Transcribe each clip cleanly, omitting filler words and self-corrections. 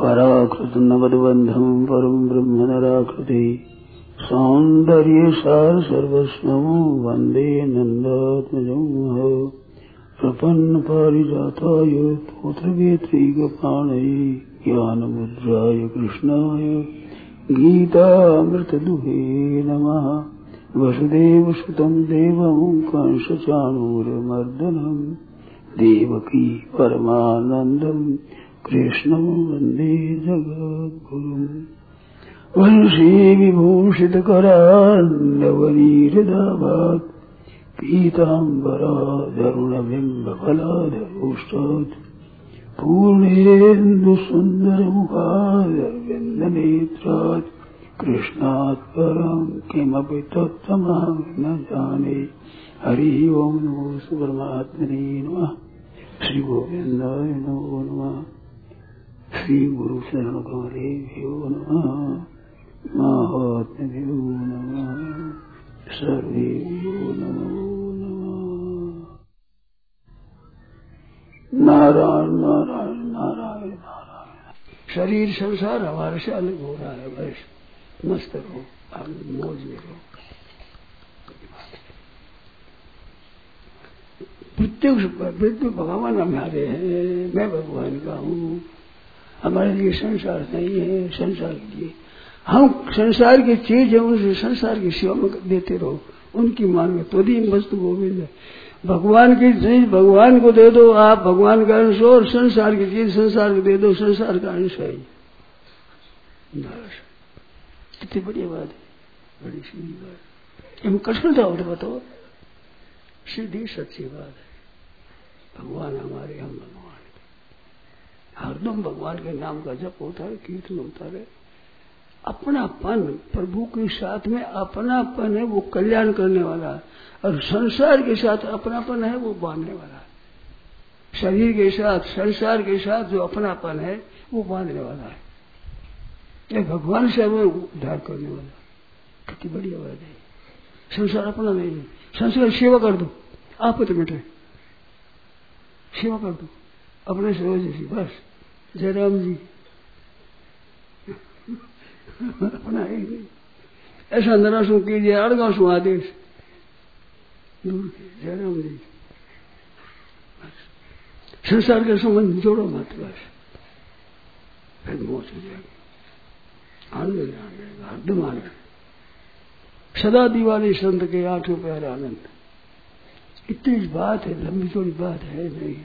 पराकृत नवद्बंधम परम ब्रह्म नराकृति सौंदर्य सार सर्वस्वं वंदे नंदात्मजं प्रपन्न पारिजाताय तोत्रवेत्रैकपाणये ज्ञानमुद्राय कृष्णाय गीतामृतदुहे नमः। वसुदेवसुतं देवं कंसचाणूरमर्दनं देवकी परमानन्दं कृष्णं वन्दे जगद्गुरुम्। वंशी विभूषितकरान्नवनीहृदाभात् पीताम्बराधरुणबिम्बफलाधरोष्टात् पूर्णेन्दुसुन्दरमुखादरविन्दनेत्रात् कृष्णात् परं किमपि तत्त्वमहं न जाने। हरि ओम नमो परमात्मने नमः। श्री गोविंदाय नमो नमः। श्री गुरु शरण कमलेभ्यो नमः। महात्म्यो नमः। सर्वेभ्यो नमो नमः। नारायण नारायण नारायण नारायण। शरीर संसार हमारे से अलग हो रहा है, बस मस्त रहो, मौज में रहो। प्रत्येक भगवान हमारे हैं, मैं भगवान का हूँ। हमारे लिए संसार नहीं है, संसार के लिए हम संसार की चीज है, उनसे संसार की सेवा में देते रहो, उनकी मान में तो दी वस्तु गोविंद है। भगवान की चीज भगवान को दे दो, आप भगवान का अंश हो, और संसार की चीज संसार को दे दो, संसार का अंश है। कितनी बढ़िया बात है, बड़ी सीधी बात। हम कठिन था और बताओ, सीधी सच्ची बात है। भगवान हमारे, हम भगवान के। हरदम भगवान के नाम का जप होता है, कीर्तन होता है। अपनापन प्रभु के साथ में अपनापन है, वो कल्याण करने वाला है, और संसार के साथ अपनापन है, वो बांधने वाला है। शरीर के साथ संसार के साथ जो अपनापन है वो बांधने वाला है। ये भगवान से हमें उद्धार करने वाला। कितनी बढ़िया बात है। संसार अपना नहीं है, संसार सेवा कर दो, आपत्ति मिटे, सेवा कर दो अपने सेवा जैसी, बस। जयराम जी अपना है नहीं, ऐसा नरासों कीजिए, अड़गा सो आदेश दूर जयराम जी। संसार के संबंध जोड़ो मत, बस फिर मौज हो जाएगी, आनंद जाएगा, हरदम आनंद। सदा दिवाली संत के आठों प्यार आनंद। इतनी बात है, लंबी चौड़ी बात है नहीं।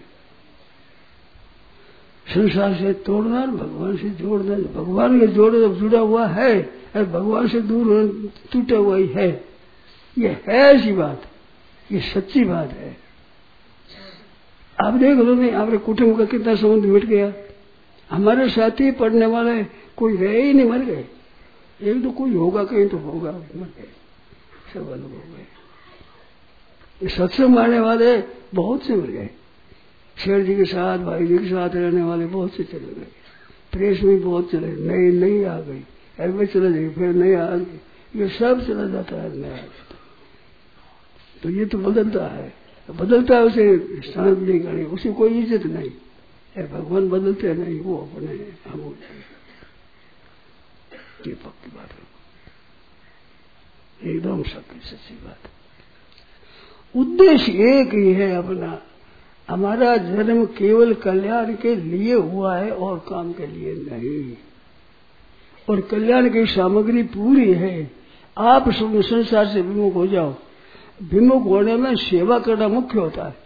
संसार से तोड़ना, भगवान से जोड़ना। भगवान के जोड़े जुड़ा हुआ है, और भगवान से दूर टूटा हुआ ही है। ये है ऐसी बात, ये सच्ची बात है। आप देख लो नहीं, आपके कुटुंब का कितना संबंध मिट गया। हमारे साथी पढ़ने वाले कोई रहे ही नहीं, मर गए। एक तो कोई होगा, कहीं तो होगा, मर गए, सब अलग हो गए। सत्संग मानने वाले बहुत से मर गए। शेर जी के साथ, भाई जी के साथ रहने वाले बहुत से चले गए। प्रेस में बहुत चले, नई नई आ गई, ऐसे चले गए, फिर नई आ गई, ये सब चला जाता है, नया जाता। तो ये तो बदलता है, बदलता है, उसे शांत नहीं करनी, उसे कोई इज्जत नहीं है। भगवान बदलते नहीं, वो अपने हम हो जाए। ये पक्की बात है, एकदम सच्ची सच्ची बात। उद्देश्य एक ही है अपना। हमारा जन्म केवल कल्याण के लिए हुआ है, और काम के लिए नहीं। और कल्याण की सामग्री पूरी है। आप संसार से विमुख हो जाओ। विमुख होने में सेवा करना मुख्य होता है।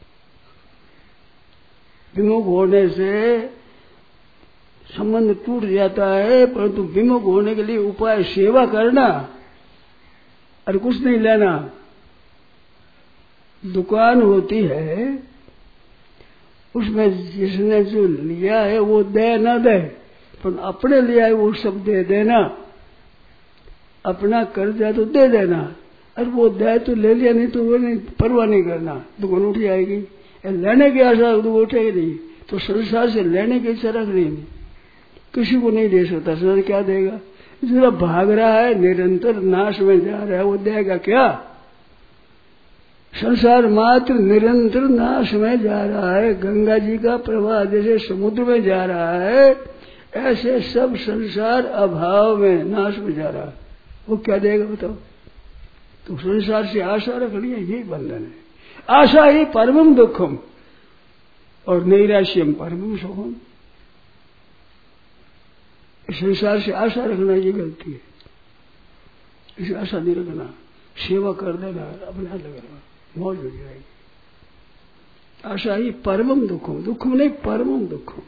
विमुख होने से संबंध टूट जाता है, परंतु विमुख होने के लिए उपाय सेवा करना, और कुछ नहीं लेना। दुकान होती है, उसमें जिसने जो लिया है वो दे न दे, पर अपने लिया है वो सब दे देना। अपना कर्जा तो दे देना, और वो दे तो ले लिया, नहीं तो वो नहीं, परवाह नहीं करना। दुकान उठ जाएगी। लेने की आशा तो उठेगी नहीं, तो संसार से लेने की इच्छा रखनी नहीं। किसी को नहीं दे सकता, संसार क्या देगा? जरा भाग रहा है, निरंतर नाश में जा रहा है, वो देगा क्या? संसार मात्र निरंतर नाश में जा रहा है। गंगा जी का प्रवाह जैसे समुद्र में जा रहा है, ऐसे सब संसार अभाव में नाश में जा रहा है। वो क्या देगा बताओ? तो संसार से आशा रखनी है, यही बंधन है। आशा ही परमम दुखम और नैराश्यम परमम सुखम। संसार से आशा रखना ये गलती है। इसे आशा नहीं रखना, सेवा कर देना, अपने हाथ लगाना, मौज हो जाएगी। आशा ही परमम दुखम, दुखम नहीं परमम दुखम।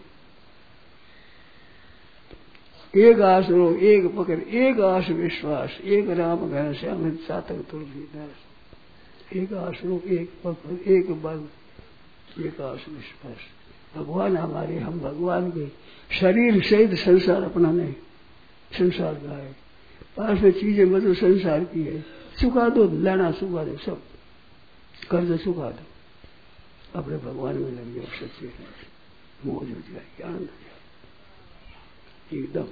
एक आस रो, एक पकड़, एक आस विश्वास, एक राम घन श्याम चातक तुलसीदास। एक आस रो, एक पकड़, एक बल, एक आस विश्वास। भगवान हमारे, हम भगवान के। शरीर सहित संसार अपना नहीं, संसार का है। पास में चीजें मतलब संसार की है। चुका दो, लेना चुका दो, सब कर्ज चुका दो, अपने भगवान में लग जाओ। सच्चे मौज हो जाएगी, आनंद हो जाएगी एकदम।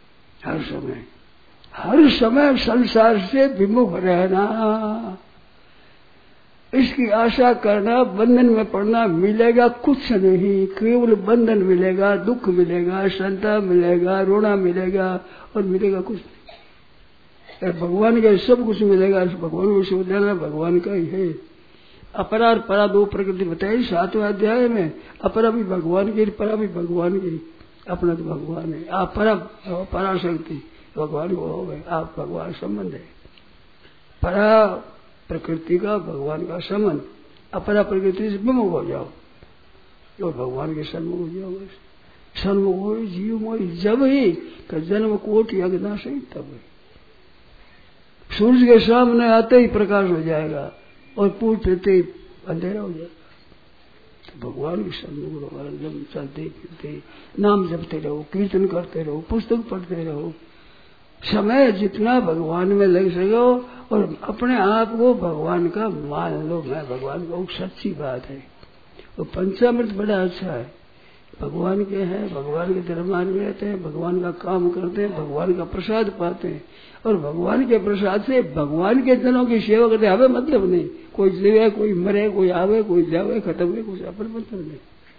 हर समय संसार से विमुख रहना, इसकी आशा करना, बंधन में पड़ना, मिलेगा कुछ नहीं। केवल बंधन मिलेगा, दुख मिलेगा, संताप मिलेगा, रोना मिलेगा और मिलेगा कुछ नहीं। भगवान का सब कुछ मिलेगा। भगवान को विश्वविद्यालय भगवान का ही है। अपरा और परा दो प्रकृति बताई 7वें अध्याय में। अपरा भी भगवान की, परा भी भगवान की। अपना तो भगवान है। आप पराशक्ति भगवान को हो गए, आप भगवान संबंध है। परा प्रकृति का भगवान का संबंध, अपरा प्रकृति से विमुख हो जाओ और भगवान के सन्मुख हो जाओ। सन्मुख हो जीव मोह जब ही का जन्म कोटि अज्ञान सही तब ही। सूर्य के सामने आते ही प्रकाश हो जाएगा और पूछते ही अंधेरा हो जाएगा। तो भगवान के सन्मुख रहो, जब चलते फिरते नाम जपते रहो, कीर्तन करते रहो, पुस्तक पढ़ते रहो। समय जितना भगवान में लग सको और अपने आप को भगवान का मान लो। मैं भगवान का, सच्ची बात है। वो पंचामृत बड़ा अच्छा है। भगवान के हैं, भगवान के दरबार में रहते हैं, भगवान का काम करते हैं, भगवान का प्रसाद पाते हैं और भगवान के प्रसाद से भगवान के जनों की सेवा करते हैं। हमें मतलब नहीं, कोई जीवे, कोई मरे, कोई आवे, कोई जावे, खत्म हुए, कुछ अपन मतलब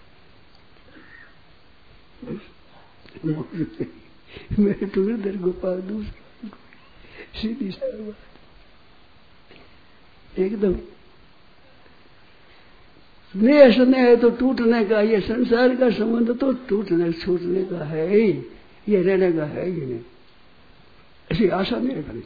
नहीं। मेरे टूर गोपाल दूसरा सीधी सारी बात एकदम स्नेह स्नेह है तो टूटने का। ये संसार का संबंध तो टूटने छूटने का है ही, ये रहने का है ही नहीं। ऐसी आशा नहीं रखनी।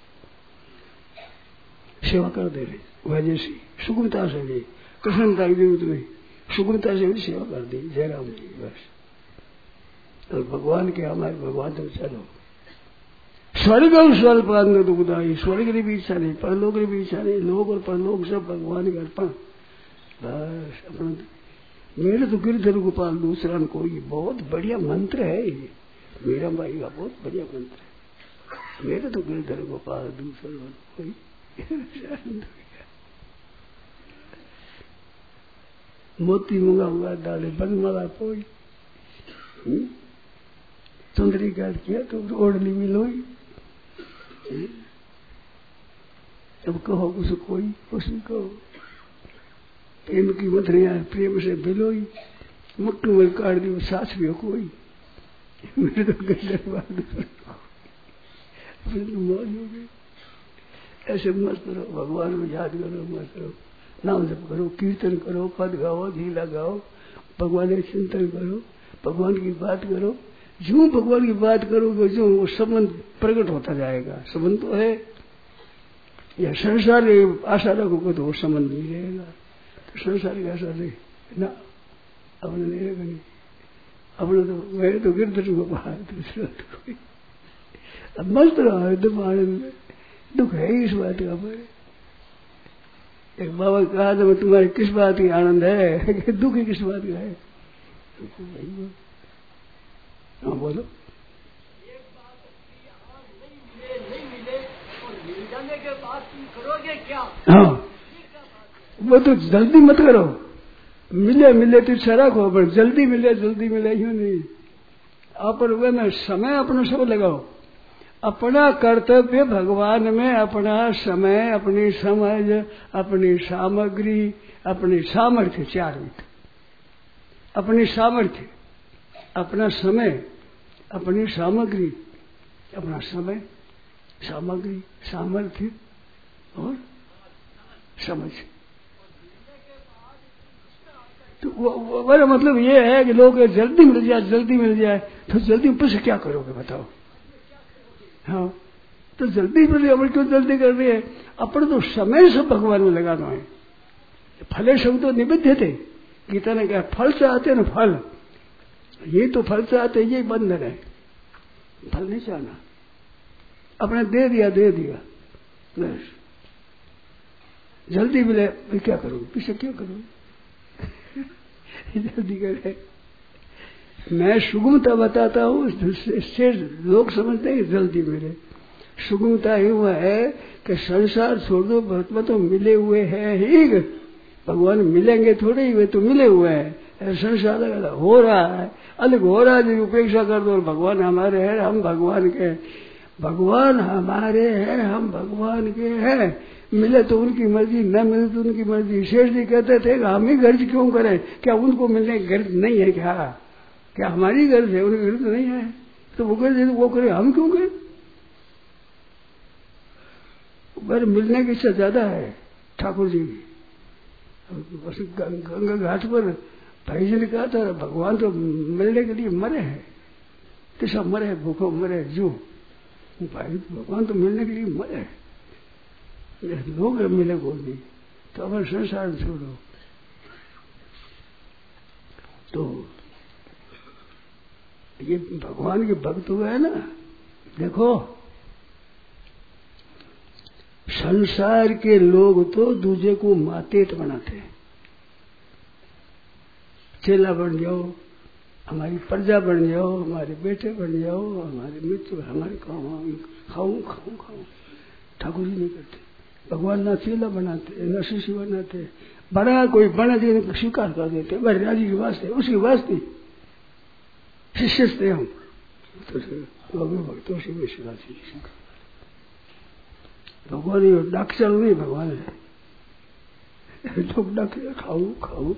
सेवा कर दे रहे वह जैसी सुगमता से भी, प्रसन्नता की जरूरत नहीं, सुगमता से भी सेवा कर दी जयराम जी बस। और भगवान के हमारे भगवान तो चलो। स्वर्ग और स्वल्पांग दुखदाई, स्वर्ग की भी इच्छा नहीं, परलोक की भी इच्छा नहीं, लोक और परलोक सब भगवान के अर्पण बस। अपना मेरे तो गिरधर गोपाल दूसरा कोई बहुत बढ़िया मंत्र है ये, मीरा बाई का बहुत बढ़िया मंत्र है। मेरे तो गिरधर गोपाल दूसरा कोई मोती मुंगा हुआ डाले बनमाला कोई चुंदरी गाड़ किया तो ओढ़ली मिलोई। अब कहो कुछ कोई कुछ कहो, प्रेम की मथरिया प्रेम से बिलोई, मक्कू में काट दी साथ भी हो कोई। मेरे तो मौज हो गई। ऐसे मस्त रहो, भगवान को याद करो, मस्त रहो, नाम जप करो, कीर्तन करो, पद गाओ, झीला गाओ, भगवान का चिंतन करो, भगवान की बात करो। जो भगवान की बात करोगे जो वो संबंध प्रकट होता जाएगा। संबंध तो है, या संसार आशा रखोगे तो वो संबंध नहीं रहेगा। तो संसार की आशा नहीं ना, अपने नहीं रखनी। अपने तो मेरे तो गिरधर गोपाल दूसरा तो कोई। अब मस्त रहो एकदम आनंद में। दुख है इस बात का पर। एक बाबा कहा था तुम्हारे किस बात की आनंद है, दुख ही किस बात का है। हाँ बोलो। एक बात नहीं मिले और मिल जाने के बाद तुम करोगे क्या? हाँ वो तो जल्दी मत करो। मिले तो इच्छा रखो, पर जल्दी मिले यूं नहीं। आप में समय अपना सब लगाओ। अपना कर्तव्य भगवान में अपना समय, अपनी समझ, अपनी सामग्री, अपनी सामर्थ्य, 4 मिनट अपनी सामर्थ्य, अपना समय, अपनी सामग्री, अपना समय, सामग्री, सामर्थ्य और समझ। तो वो मतलब ये है कि लोग जल्दी मिल जाए, जल्दी मिल जाए, तो जल्दी में से क्या करोगे बताओ? हाँ, तो जल्दी मिल जाए, क्यों जल्दी कर रही है? अपन तो समय सब भगवान में लगाना है। फले शब्द तो निबद्ध थे, गीता ने कहा फल चाहते ना फल, ये तो फल चाहते, ये बंधन है, फल नहीं चाहना। अपने दे दिया बस, जल्दी मिले क्या करोगे? पीछे क्यों करोगे? जल्दी करे। मैं सुगमता बताता हूँ, इससे लोग समझते हैं जल्दी मिले। सुगमता ही हुआ है कि संसार छोड़ दो, महात्मा तो मिले हुए हैं ही, भगवान मिलेंगे थोड़े ही, वे तो मिले हुए हैं। संसार अलग हो रहा है, अलग हो रहा है, जो उपेक्षा कर दो। भगवान हमारे हैं, हम भगवान के, भगवान हमारे हैं, हम भगवान के हैं। मिले तो उनकी मर्जी, न मिले तो उनकी मर्जी। शेष जी कहते थे हम ही गर्ज क्यों करें? क्या उनको मिलने की गर्ज नहीं है? क्या हमारी गर्ज है? उनकी गर्ज नहीं है, तो वो गर्ज वो करे, हम क्यों करें? पर मिलने की इच्छा ज्यादा है ठाकुर जी की। गंगा घाट पर भाई जी ने कहा था भगवान तो मिलने के लिए मरे हैं, किसा मरे, भूखों मरे, जो भाई भगवान तो मिलने के लिए मरे हैं, लोग मिले को नहीं, तो अपन संसार छोड़ो। तो ये भगवान के भक्त हुए है ना, देखो संसार के लोग तो दूसरे को मातेत बनाते हैं। चेला बन जाओ, हमारी प्रजा बन जाओ, हमारे बेटे बन जाओ, हमारे मित्र, हमारे खाऊं। ठाकुर जी नहीं करते। भगवान ना चेला बनाते, न शिष्य बनाते, बड़ा कोई बना देने को स्वीकार कर देते, भाई राजी के वास्ते, उसके वास्ते शिष्य से हम तो भक्तों से विश्वास। भगवान ये डाक चल नहीं, भगवान है लोग डाक खाओ।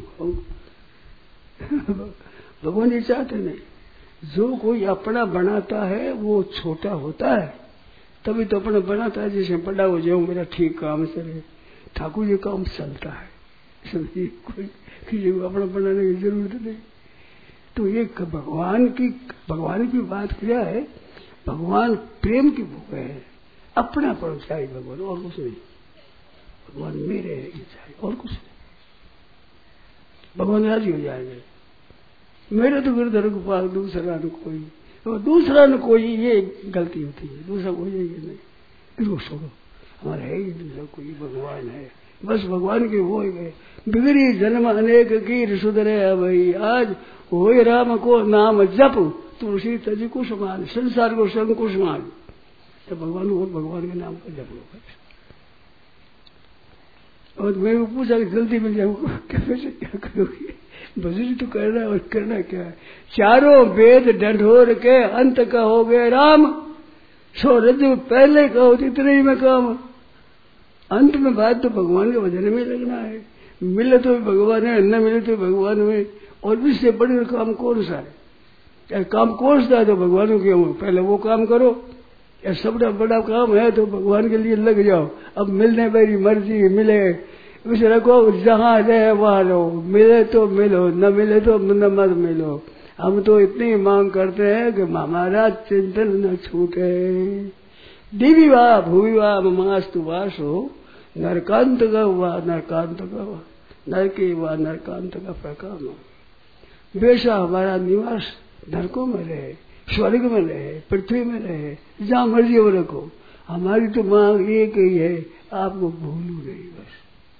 भगवान ये चाहते नहीं। जो कोई अपना बनाता है वो छोटा होता है, तभी तो अपना बनाता है। जैसे बड़ा हो जाऊं, मेरा ठीक काम चले, ठाकुर जी काम चलता है, इसलिए कोई किसी को अपना बनाने की जरूरत नहीं। तो ये भगवान की बात क्या है? भगवान प्रेम की भूख है, अपना पर चाहिए भगवान, और कुछ नहीं। भगवान मेरे ये चाहिए, और कुछ नहीं। भगवान राजी हो जाएंगे। मेरे तो गिरधर गोपाल, दूसरा न कोई, ये गलती होती है। दूसरा कोई है नहीं, इसको छोड़ो, हमारा है ही दूसरा कोई, भगवान है बस। भगवान के वो गए। बिगड़ी जन्म अनेक की सुधरे भाई, आज हो राम को नाम जप, तुलसी तज कुसुमान, संसार को संग कुसुमान। तो भगवान के नाम का जप लो। और मेरे को पूछा कि जल्दी मिल जाऊंगा, क्या करोगे? भजन तो करना है, और करना क्या है? चारों वेद ढंढोर के अंत का हो गए राम, सो रज्जु पहले कहो इतने ही में काम। अंत में बात तो भगवान के भजन में लगना है। मिले तो भगवान है, न मिले तो भगवान में। और इससे बड़ी काम कौन सा है? काम कौन सा है तो भगवान के पहले वो काम करो। या सबसे बड़ा काम है तो भगवान के लिए लग जाओ। अब मिलने मेरी मर्जी, मिले उसे रखो, जहाँ रहे वहां रहो, मिले तो मिलो, न मिले तो न मत मिलो। हम तो इतनी मांग करते हैं कि हमारा चिंतन न छूटे। दिवी वा भूवि वा ममास्तु वासो, नरकांत वा नरकांत वा, नरके वा नरकांत का प्रकाम। बेशा हमारा निवास नरकों में रहे, स्वर्ग में रहे, पृथ्वी में रहे, जहाँ मर्जी हो रखो। हमारी तो मांग एक ही है, आपको भूलू नहीं बस।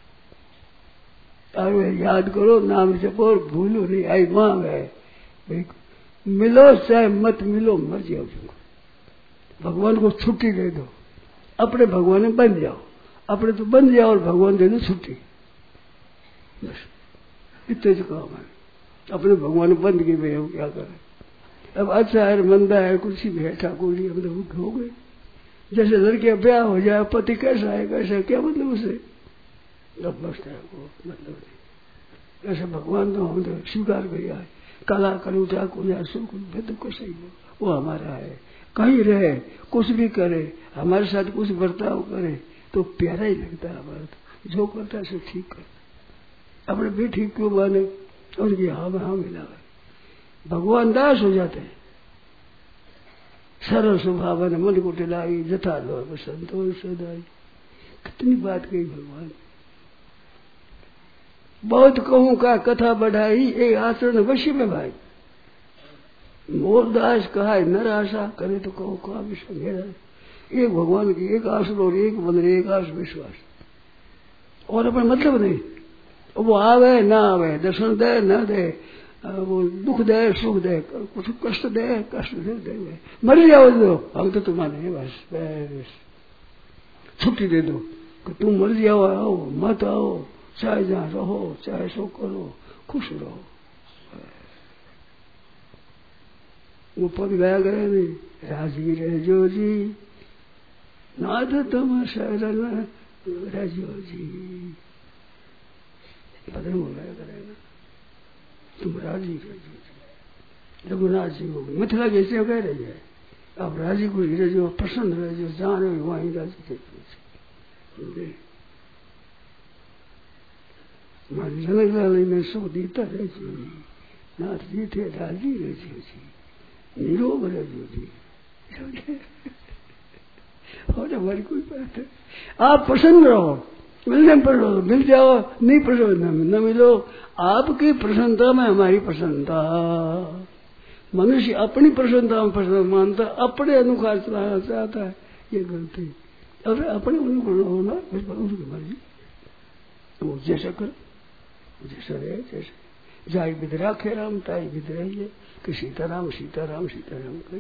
और याद करो, नाम जपो और भूलो नहीं। आई मांग है भाई, मिलो चाहे मत मिलो, मर्जी हो तुमको। भगवान को छुट्टी दे दो, अपने भगवान में बन जाओ। अपने तो बन जाओ और भगवान दे दो छुट्टी, बस इतने से काम है। अपने भगवान में बंद की भाई हम क्या करें? अब अच्छा है मंदा है, कुर्सी में है ठाकुर जी, हम तो हो गए। जैसे लड़के ब्याह हो जाए, पति कैसा है कैसा, क्या मतलब उसे? अब बस है वो मतलब नहीं। ऐसे भगवान तो हम तो स्वीकार किया है। काला कलूटा कुया सुख दुख सही हो, वो हमारा है। कहीं रहे, कुछ भी करे, हमारे साथ कुछ बर्ताव करे तो प्यारा ही लगता है हमारा। तो जो करता है सो ठीक करता, अपने भी ठीक क्यों माने, उनकी हाँ में हाँ मिला है। भगवान दास हो जाते हैं। सरल स्वभाव मन को टिलाई, जथा लोभ संतोष सदाई। कितनी बात कही भगवान। बहुत कहूं का कथा बढ़ाई, एक आचरण वश्य में भाई। मोरदास कहा है नर आशा करे तो कहो का विश्व मेरा। एक भगवान की एक आसन और एक बंदर एक आश विश्वास, और अपना मतलब नहीं। वो आवे ना आवे, दर्शन दे ना दे, वो दुख दे सुख दे, कुछ कष्ट दे कष्ट दे, मर जाओ दो, हम तो तुम्हारे बस छुट्टी दे दो कि तुम मर जाओ, आओ मत आओ, चाहे जहां रहो चाहे सो करो, खुश रहो। वो पद गाया गया नहीं, राजी रह जो जी नाथ तुम शरण रजो जी। पद में गाया करेगा तुम राजी रह जो जी। रघुनाथ जी को मिथिला जैसे कह रही है, अब राजी को रह जो, प्रसन्न रह जो, जहां रहे वहीं राजी थे। जनक लाल में सुख दीता रह जो जी, नाथ जी थे राजी रह जो जी, निरोग रह जो जी। और हमारी कोई बात है, आप प्रसन्न रहो, मिलने पर रहो, मिल जाओ, नहीं प्रसन्न न मिलो, आपकी प्रसन्नता में हमारी प्रसन्नता। मनुष्य अपनी प्रसन्नता में प्रसन्न मानता, अपने अनुसार चलाना चाहता है, ये गलती। अगर अपने अनुकूल होना उसकी मर्जी, वो जैसा कर जैसा रहे, जैसे जाई विद राखे राम ताई विद रहिए, कि सीताराम सीताराम सीताराम कही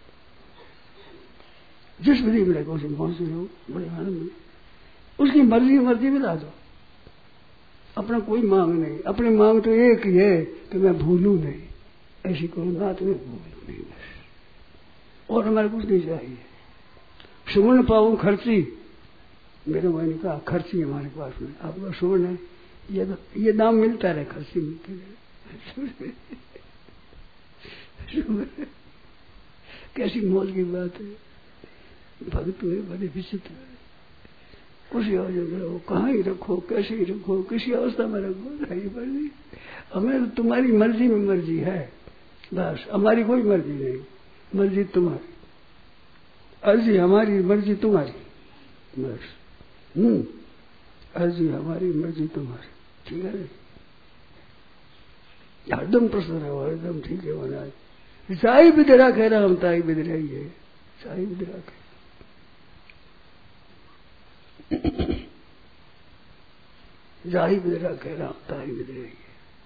जिस विधि में लगे उसे पहुंच रहे हो, बड़े आनंद में उसकी मर्जी मर्जी में ला दो। अपना कोई मांग नहीं, अपनी मांग तो एक ही है कि मैं भूलूं नहीं, ऐसी कोई बात में भूलूं नहीं बस, और हमारे कुछ नहीं चाहिए। सुवर्ण पाऊं खर्ची, मेरे भाई ने कहा खर्ची हमारे पास में, आपका सुवर्ण है, ये दाम मिलता रहे, खर्ची मिलते रहे। कैसी मौज की बात है। भक्त हुए बड़े विचित्र, उसी अवस्था रहो, कहाँ ही रखो, कैसे ही रखो, किसी अवस्था में रखो, नहीं मर्जी। हमें तो तुम्हारी मर्जी में मर्जी है बस, हमारी कोई मर्जी नहीं, मर्जी तुम्हारी, अर्जी हमारी, मर्जी तुम्हारी बस। अर्जी हमारी, मर्जी तुम्हारी, ठीक है। हरदम प्रसन्न रहो, हरदम ठीक है होना। साई बिदरा कह रहा हम ताई बिदरा ही है, साई बिदरा कह जाही बिदरा कह रहा हूं ताई बिदरा ही है।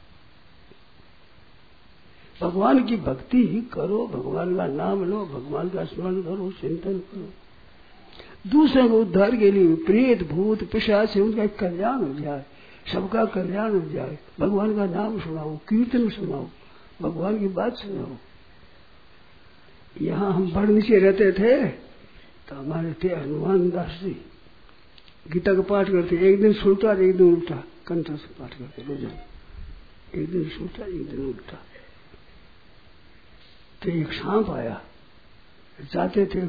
भगवान की भक्ति ही करो, भगवान का नाम लो, भगवान का स्मरण करो, चिंतन करो, दूसरे को उद्धार के लिए प्रेत भूत पिशाच से उनका कल्याण हो जाए, सबका कल्याण हो जाए। भगवान का नाम सुनाओ, कीर्तन सुनाओ, भगवान की बात सुनाओ। यहाँ हम बड़ नीचे रहते थे तो हमारे थे हनुमान दास जी, गीता का पाठ करते, एक दिन सुनता एक दिन उल्टा कंठ से पाठ करते रोजाना, एक दिन सुनता एक दिन उल्टा। तो एक सांप आया, जाते थे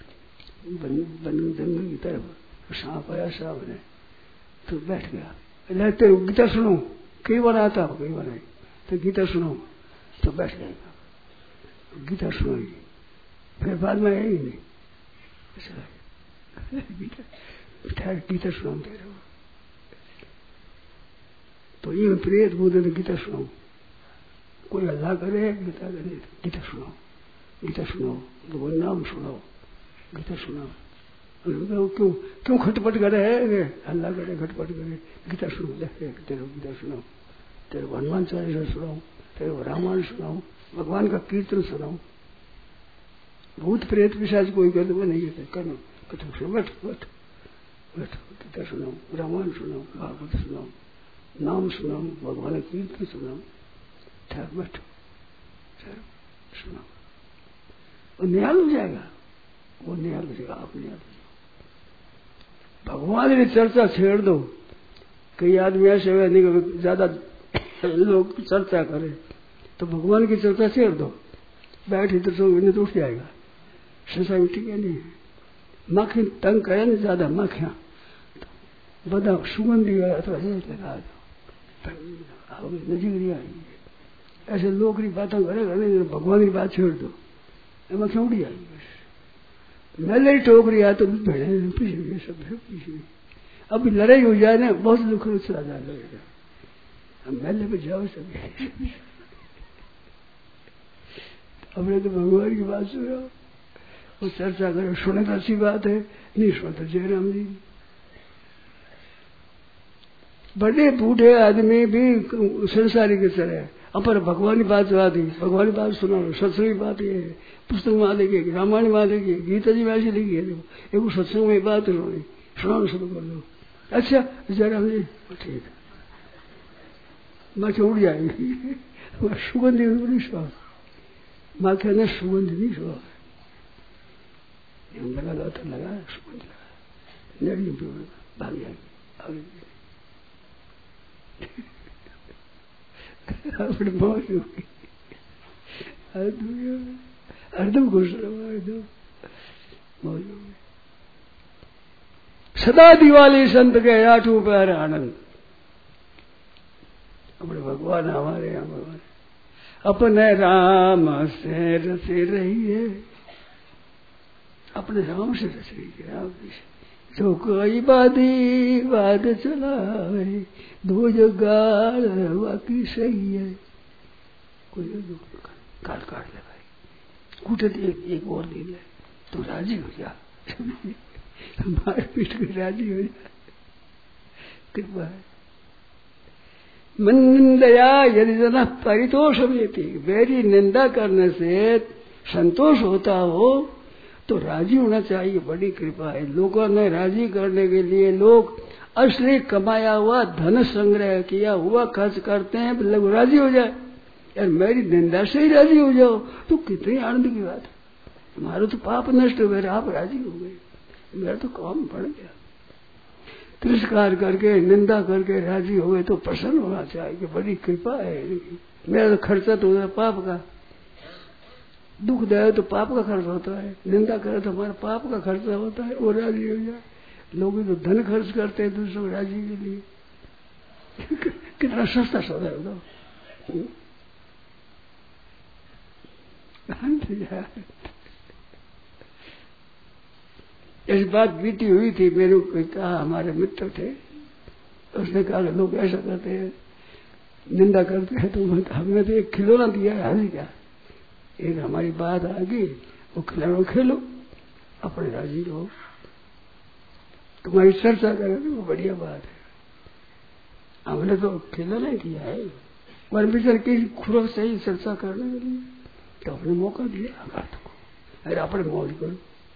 जंगल की तरफ, सांप आया सामने तो बैठ गया, लेते गीता सुनो, कई बार आता हो कई बार नहीं, तो गीता सुनो तो बैठ जाएगा, गीता सुनोगी, फिर बाद में है ही नहीं, गीता सुनाते रहो। तो ये प्रेत भूत गीता सुनाओ, कोई अल्लाह करे गीता करे, गीता सुनाओ, गीता सुनाओ, भगवान नाम सुनाओ, गीता सुनाओ। क्यों क्यों खटपट करे है, अल्लाह करे खटपट करे, गीता सुनो, तेरे गीता सुनाओ, तेरे हनुमान चालीसा सुनाओ, तेरे रामायण सुनाओ, भगवान का कीर्तन सुनाओ। भूत प्रेत पिशाच कोई कहते वो नहीं कहते, करो कथो सुनो, बैठो बैठो बैठो, गीता सुनाओ, रामायण सुनाओ, भागवत सुनाओ, नाम सुनाओ, भगवान का कीर्तन सुनाओ, ठहर बैठो सुनाओ, वो निहाल हो जाएगा, वो निहाल हो जाएगा, आप निहाल हो जाओ। भगवान की चर्चा छेड़ दो। कई आदमी ऐसे हुए नहीं, ज्यादा लोग चर्चा करें तो भगवान की चर्चा छेड़ दो, बैठ इधर सो नहीं तो उठ जाएगा। संसार में ठीक है नहीं है। मक्खी तंग करे ना ज्यादा मक्खियां, बदा सुगंधी गया तो लगा दो, नजीक नहीं आएगी। ऐसे लोग की बातें करेगा नहीं, भगवान की बात छेड़ दो, मक्खियां उड़ जाएगी। बस मेले टोकरी आए तो पीछे सब पीछे। अभी लड़ाई हो जाए ना, बहुत दुख चला जाए लगेगा, मेले पे जाओ सभी। अपने तो भगवान की बात सुनो, वो चर्चा करो, सुने तो अच्छी बात है, नहीं सुने तो जयराम जी। बड़े बूढ़े आदमी भी संसारी के तरह अपर भगवान की बात दी, भगवान की बात सुना, सत्संग की बात ये है, पुस्तक में देगी, रामायण में देगी, गीता जी में ऐसी लिखी है, देखो एक सत्संग में बात उन्होंने सुनाना शुरू कर दो। अच्छा जयराम जी ठीक है, माखी उड़ जाएगी, सुगंधी नहीं सुहा, माखी ने सुगंध नहीं सुहा, लगा तो लगा सुगंध लगा, नड़ी भाग जाएगी अपने मौज होगी, हरदम खुश रहो, हरदम मौज होगी। सदा दिवाली संत के आठों पैर आनंद, अपने भगवान हमारे यहाँ भगवान अपने राम से रचे रहिए, अपने राम से रच रही है। राम से जो कोई बादी बात चलावे, दो जगाल बाकी सही है, कोई काट काट ले भाई, कूटे एक और ले ले तो राजी हो जा, मार पीट के राजी हो जा, कृपा है। मन निंदया यदि जना परितोष देती, मेरी निंदा करने से संतोष होता हो तो राजी होना चाहिए, बड़ी कृपा है। लोगों ने राजी करने के लिए लोग असली कमाया हुआ धन संग्रह किया हुआ खर्च करते हैं, लोग राजी हो जाए। यार मेरी निंदा से ही राजी हो जाओ तो कितनी आनंद की बात है। तुम्हारा तो पाप नष्ट हो गया, आप राजी हो गए, मेरा तो काम बढ़ गया। तिरस्कार करके निंदा करके राजी हो गए तो प्रसन्न होना चाहिए कि बड़ी कृपा है, मेरा तो खर्चा तो होता है पाप का, दुख दे तो पाप का खर्च होता है, निंदा करे तो हमारा पाप का खर्चा होता है, वो राजी हो जाए। लोग तो धन खर्च करते हैं दूसरों राजी के लिए, कितना सस्ता सौदा होगा। इस बात बीती हुई थी, मेरे को कहा, हमारे मित्र थे, उसने कहा लोग ऐसा करते हैं, निंदा करते हैं, तो हमने तो एक खिलौना दिया है, हाजी क्या एक हमारी बात आ गई, वो खिलौना खेलो, अपने राजी रहो, तुम्हारी चर्चा करें तो वो बढ़िया बात है। हमने तो खिलौना किया है, परमिशन की खुरक से ही चर्चा करने के लिए, तो अपने मौका दिया, अरे अपने मौज करो,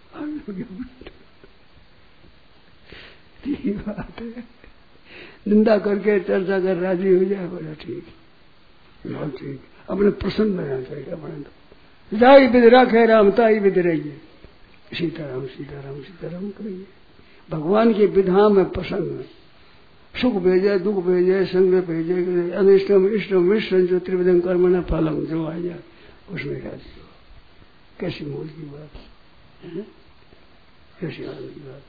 ठीक बात है। निंदा करके चर्चा कर राजी हो जाए, बोला ठीक, बहुत ठीक, अपने प्रसन्न रहना चाहिए। अपने तो जाई विधि रखे राम ताई विधि रहिए, सीताराम सीताराम सीताराम करिए। भगवान की विधा में प्रसन्न, सुख भेजे दुख भेजे संग भेजे, अनिष्टम इष्टम मिश्रण जो त्रिविधम कर्म न फलम, जो आ जाए उसमें राजी हो। कैसी मौज की बात है, कैसी आनंद की बात।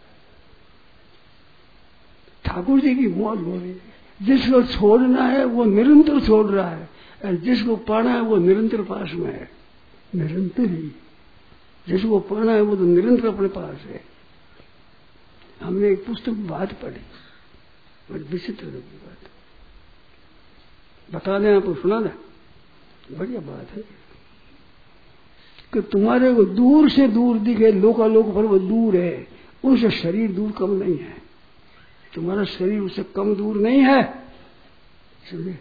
ठाकुर जी की मौज हो रही है, जिसको छोड़ना है वो निरंतर छोड़ रहा है, और जिसको पाना है वो निरंतर पास में है, निरंतर ही। जिसको पाना है वो तो निरंतर अपने पास है। हमने एक पुस्तक में बात पढ़ी, बड़ी विचित्र की बात, बता दें आपको, सुना दें, बढ़िया बात है कि तुम्हारे को दूर से दूर दिखे, लोकालोक पर वो दूर है, उनसे शरीर दूर कम नहीं है, तुम्हारा शरीर उससे कम दूर नहीं है, समझे।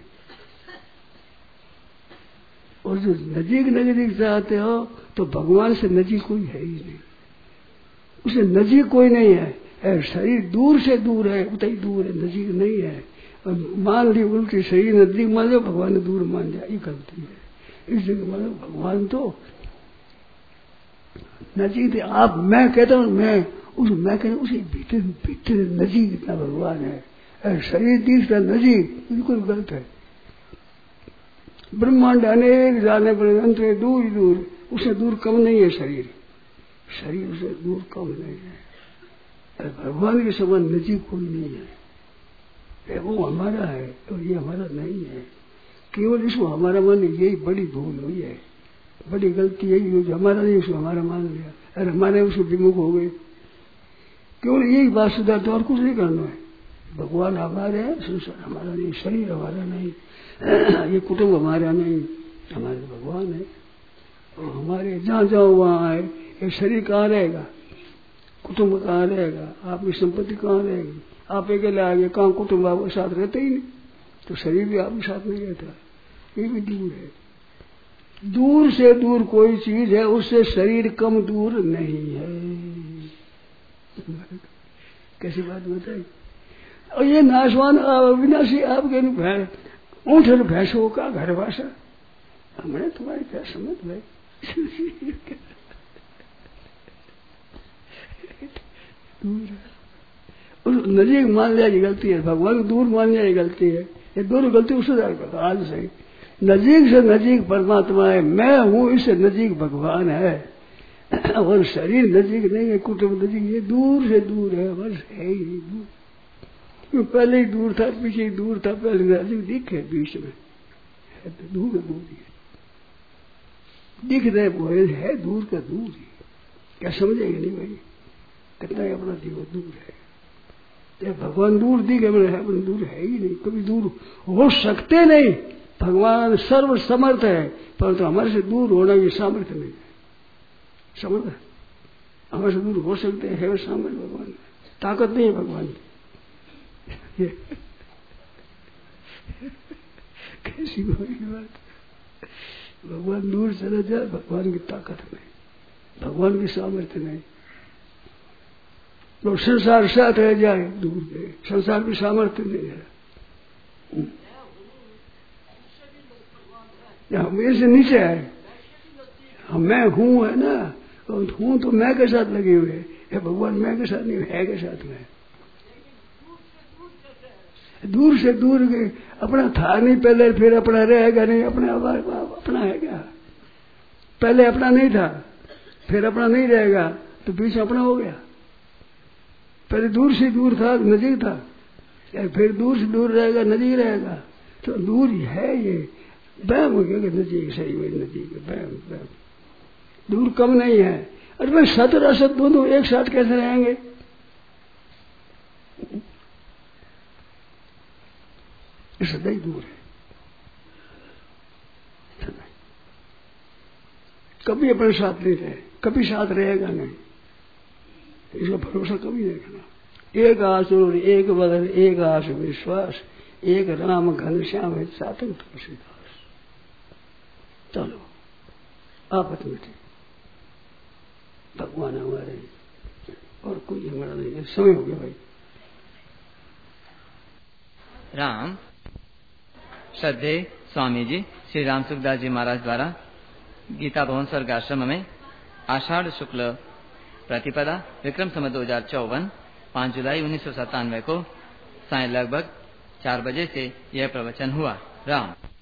और जो नजीक नजदीक चाहते हो तो भगवान से नजीक कोई है ही नहीं, उसे नजीक कोई नहीं है। शरीर दूर से दूर है, उतना ही दूर है, नजीक नहीं है। और मान ली उल्टी, शरीर नजदीक मान लो, भगवान ने दूर मान लिया, ये गलती है। इस जगह मान लो भगवान तो नजीक थे। आप मैं कहता हूँ, मैं कहता हूँ उसे भीतर भीतर नजीक इतना भगवान है, शरीर दिखता नजीक, बिल्कुल गलत है। ब्रह्मांड अनेक जाने पर अंत में दूर ही दूर, उससे दूर कम नहीं है शरीर, शरीर उससे दूर कम नहीं है। भगवान के समान नजीक कोई नहीं है। वो हमारा है और ये हमारा नहीं है। केवल इसको हमारा मान लिया, यही बड़ी भूल हुई है, बड़ी गलती यही हुई। हमारा नहीं उसको हमारा मान लिया, अरे हमारे उसको विमुख हो गए। केवल यही बात सुधार, तो और कुछ नहीं करना है। भगवान हमारे है, संसार हमारा नहीं, शरीर हमारा नहीं, ये कुटुंब हमारा नहीं, हमारे भगवान है। और हमारे जहाँ जाओ वहाँ है। ये शरीर कहाँ रहेगा, कुटुंब कहाँ रहेगा, आपकी संपत्ति कहाँ रहेगी, आप अकेले आगे कहाँ कुटुंब आपके साथ रहते ही नहीं, तो शरीर भी आपके साथ नहीं रहता। ये भी दूर है। दूर से दूर कोई चीज है, उससे शरीर कम दूर नहीं है। कैसी बात बताई। और ये नाशवान अविनाशी आपके ऊँट और भैंसों का घर भाषा, हमने तुम्हारी क्या समझ भाई। दूर नजीक मान लिया ये गलती है, भगवान को दूर मान लिया ये गलती है। ये दोनों गलती उससे आज से नजीक से नजीक परमात्मा है, मैं हूं इससे नजीक भगवान है। और शरीर नजीक नहीं है, कुटुंब नजीक, ये दूर से दूर है, बस है ही नहीं दूर। पहले ही दूर था, पीछे ही दूर था, पहले नजीक दिखे बीच में है, तो दूर दूर ही दिख रहे वो है, दूर का दूर ही। क्या समझेंगे नहीं भाई, कितना अपना जीवन दूर है। भगवान दूर दिखे है, दूर है ही नहीं, कभी दूर हो सकते नहीं। भगवान सर्व समर्थ है, परंतु हमारे से दूर होना की सामर्थ्य नहीं है। समर्थ हमारे से दूर हो सकते हैं, सामर्थ्य भगवान, ताकत नहीं है भगवान की। कैसी बड़ी बात, भगवान दूर चला जाए, भगवान की ताकत नहीं, भगवान की सामर्थ्य नहीं। तो संसार साथ रह जाए, दूर गए, संसार की सामर्थ्य नहीं है। मेरे से नीचे है, मैं हूं है ना, हूं तो मैं के साथ लगे हुए है, भगवान मैं के साथ नहीं है, के साथ में दूर से दूर गए। अपना था नहीं पहले, फिर अपना रहेगा नहीं, अपना है क्या, पहले अपना नहीं था, फिर अपना नहीं रहेगा, तो बीच अपना हो गया। पहले दूर से दूर था, नजीक था, फिर दूर से दूर रहेगा, नजीक रहेगा, तो दूर ही है। ये वहम हो गया कि नजीक, सही में नजीक है, वहम। दूर कम नहीं है। अरे भाई सत और असत दोनों एक साथ कैसे रहेंगे। सदा ही दूर है, कभी अपने साथ नहीं रहे, कभी साथ रहेगा नहीं, इसका भरोसा कभी नहीं करना। एक आसुर, एक बदल, एक आस विश्वास, एक राम घनश्याम है सातन तुलसीदास। चलो आपत में भगवान हमारे, और कोई हमारा नहीं है। समय हो गया भाई। राम श्रद्धेय स्वामी जी श्री राम सुखदास जी महाराज द्वारा गीता भवन स्वर्ग आश्रम में आषाढ़ शुक्ल प्रतिपदा विक्रम संवत 2054 5 जुलाई 1997 को सायं लगभग 4 बजे से यह प्रवचन हुआ। राम।